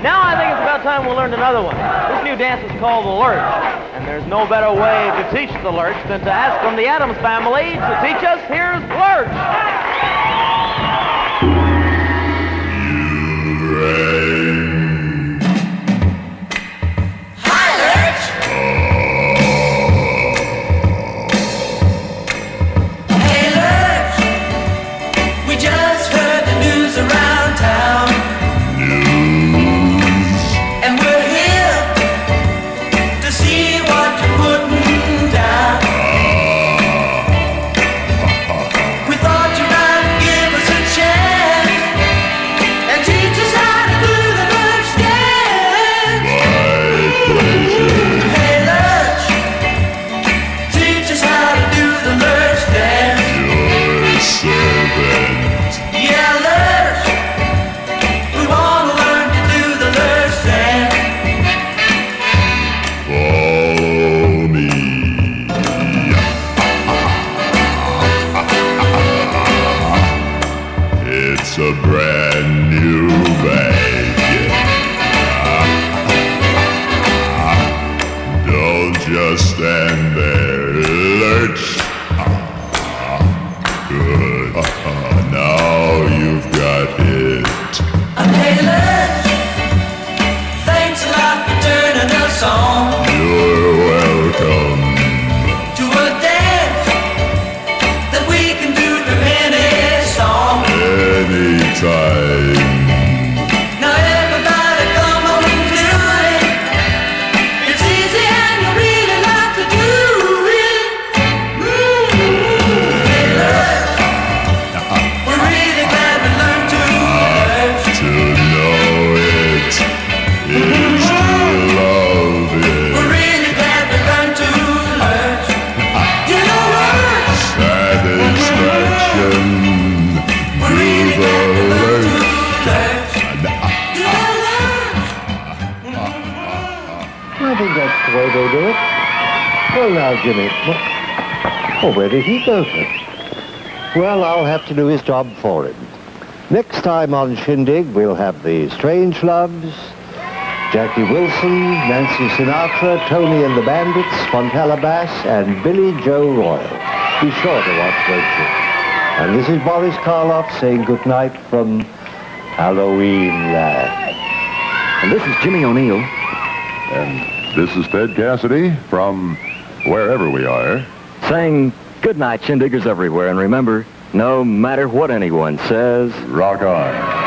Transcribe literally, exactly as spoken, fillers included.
Now I think it's about time we learned another one. This new dance is called the lurch. And there's no better way to teach the lurch than to ask from the Addams Family to teach us. Here's lurch. You rain. Hi, Lurch. Oh. Hey, Lurch. We just heard the news around town. News. And we're here to see what you're putting down. We thought you might give us a chance and teach us how to do the lurch dance. My pleasure. Hey, Lurch, teach us how to do the lurch dance. Your servant. Yeah, Lurch, we want to learn to do the lurch dance. Follow me. It's a brand new bag. Don't just stand there, lurch. Good. Now you've got it. Hey, Lurch, thanks a lot for turning us on You're welcome. to a dance that we can do to any song. Anytime. Now everybody come on and do it. It's easy and you really like to do it. Mm. Hey, Lurch, we're really glad we learned to lurch. To know it is to love We're it. really glad we learned to lurch. Do the lurch. Satisfaction. We're Do really the glad we learned to lurch. lurch. Do the lurch. I think that's the way they do it. Well, now, Jimmy. Well, oh, where did he go to? Well, I'll have to do his job for him. Next time on Shindig, we'll have the Strangeloves, Jackie Wilson, Nancy Sinatra, Tony and the Bandits, Fontella Bass, and Billy Joe Royal. Be sure to watch those shows. And this is Boris Karloff saying goodnight from Halloween Land. And this is Jimmy O'Neill. And this is Ted Cassidy from wherever we are. Saying good night, Shindiggers everywhere. And remember, no matter what anyone says, Rock on.